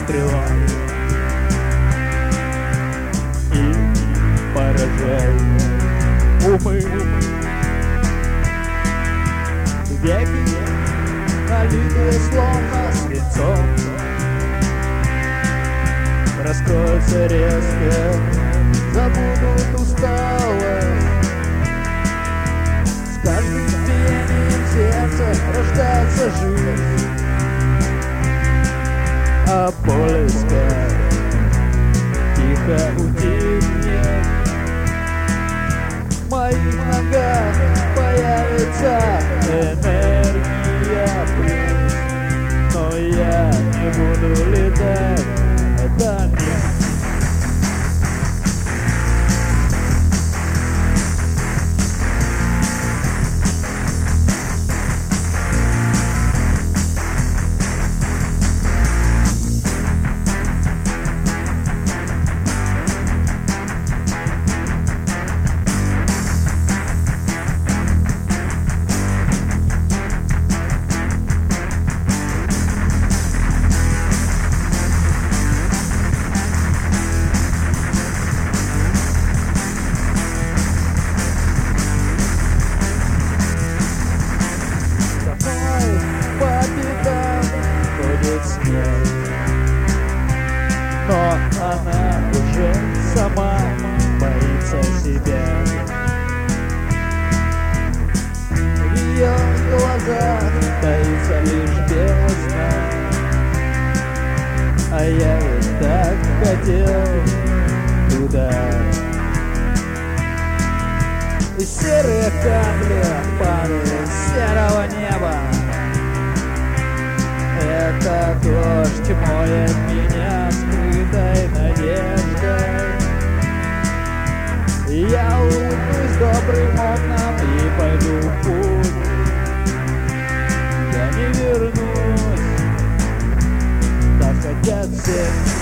стрела и поражение умы. Веки налитые словно свинцом раскроются резко, забудут усталость. С каждым биением сердца рождается жизнь, а полиска тихо утихнет. В моих ногах появится энергия плюс, но я не буду летать, это нет. Но она уже сама боится себя. В ее глазах таится лишь бездна, а я ведь так хотел туда. И серые капли падают с серого неба. Это дождь моет меня скрытой надеждой. Я улыбнусь добрым окнам и пойду в путь. Я не вернусь, так хотят все.